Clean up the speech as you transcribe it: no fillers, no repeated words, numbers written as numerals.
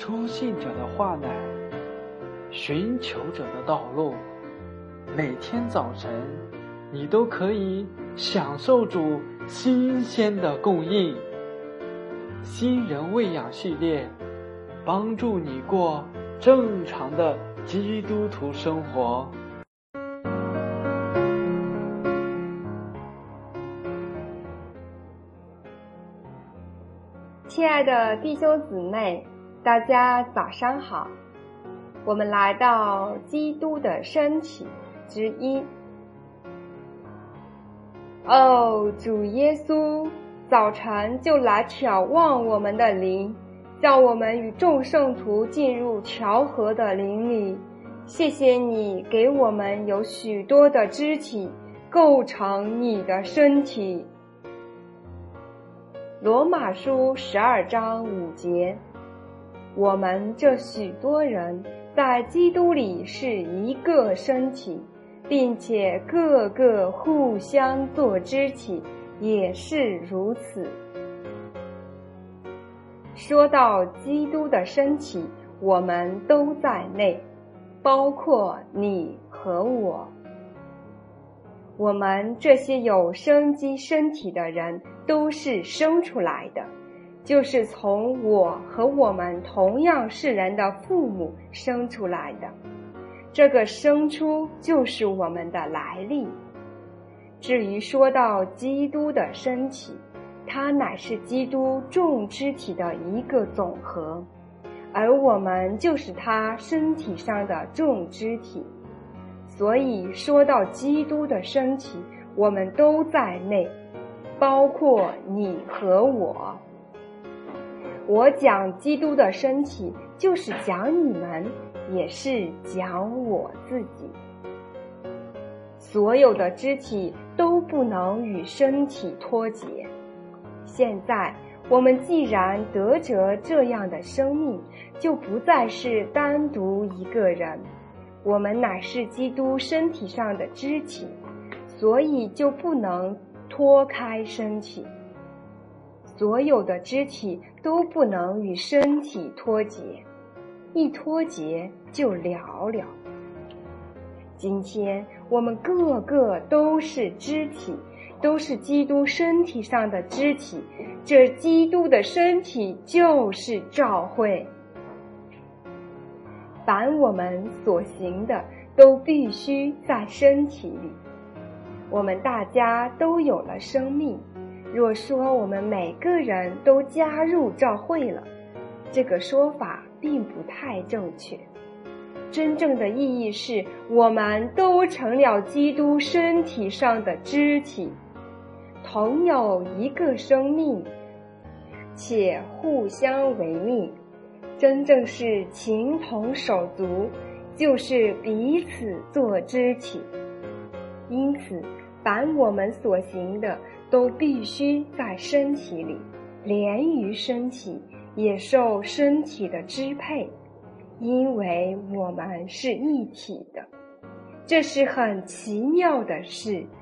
初信者的话乃寻求者的道路。每天早晨，你都可以享受主新鲜的供应。新人喂养系列，帮助你过正常的基督徒生活。 亲爱的弟兄姊妹，大家早上好。我们来到基督的身体之一。主耶稣，早晨就来眺望我们的灵，叫我们与众圣徒进入调和的灵里。谢谢你给我们有许多的肢体，构成你的身体。罗马书12章5节，我们这许多人在基督里是一个身体，并且个个互相做肢体，也是如此。说到基督的身体，我们都在内，包括你和我。我们这些有生机身体的人都是生出来的，就是从我和我们同样是人的父母生出来的。这个生出就是我们的来历。至于说到基督的身体，它乃是基督众肢体的一个总和，而我们就是他身体上的众肢体。所以说到基督的身体，我们都在内，包括你和我。我讲基督的身体，就是讲你们，也是讲我自己。所有的肢体都不能与身体脱节。现在我们既然得着这样的生命，就不再是单独一个人，我们乃是基督身体上的肢体，所以就不能脱开身体。所有的肢体都不能与身体脱节，一脱节就了了。今天我们个个都是肢体，都是基督身体上的肢体，这基督的身体就是教会。凡我们所行的，都必须在身体里。我们大家都有了生命，若说我们每个人都加入教会了，这个说法并不太正确。真正的意义是，我们都成了基督身体上的肢体，同有一个生命，且互相为命。真正是情同手足，就是彼此做肢体。因此凡我们所行的，都必须在身体里，连于身体，也受身体的支配，因为我们是一体的。这是很奇妙的事，